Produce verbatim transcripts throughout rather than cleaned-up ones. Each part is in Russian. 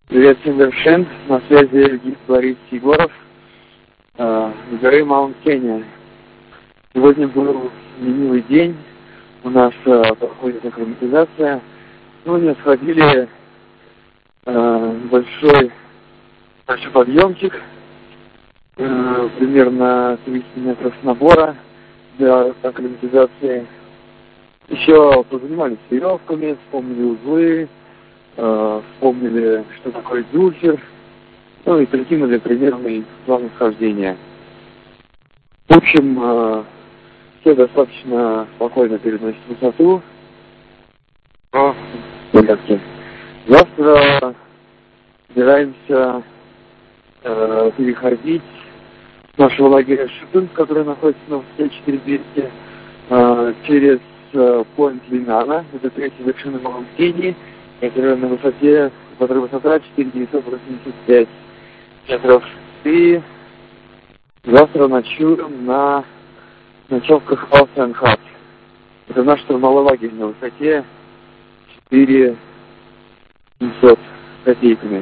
Привет всем, Вершин. На связи гид Борис Егоров э, с горы Маунт Кения. Сегодня был ленивый день. У нас э, проходит акклиматизация. Сегодня сходили э, большой, большой подъемчик, э, примерно триста метров набора для акклиматизации. Еще позанимались веревками, вспомнили узлы, э, вспомнили, что такое дюльфер, ну и прикинули примерный план восхождения. В общем, э, все достаточно спокойно переносят высоту. Но в порядке. Завтра собираемся э, переходить с нашего лагеря Шипин, который находится на высоте четыре тысячи двести, э, через э, Пойнт Линана, это третья вершина Маунт Кении, которая на высоте, которая высота четыре тысячи девятьсот восемьдесят пять метров. И завтра ночуем на ночевках Алсенхат. Это наш штурмовой лагерь на высоте четыре тысячи семьсот копейками.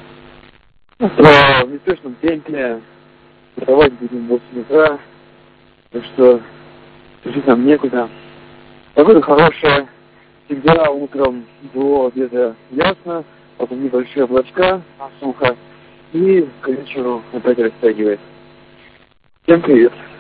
В неспешном темпе вставать будем в восемь утра, так что жить нам некуда. Погода хорошая, всегда утром до обеда ясно, потом небольшие облачка, сухо, и к вечеру опять растягивает. Всем привет!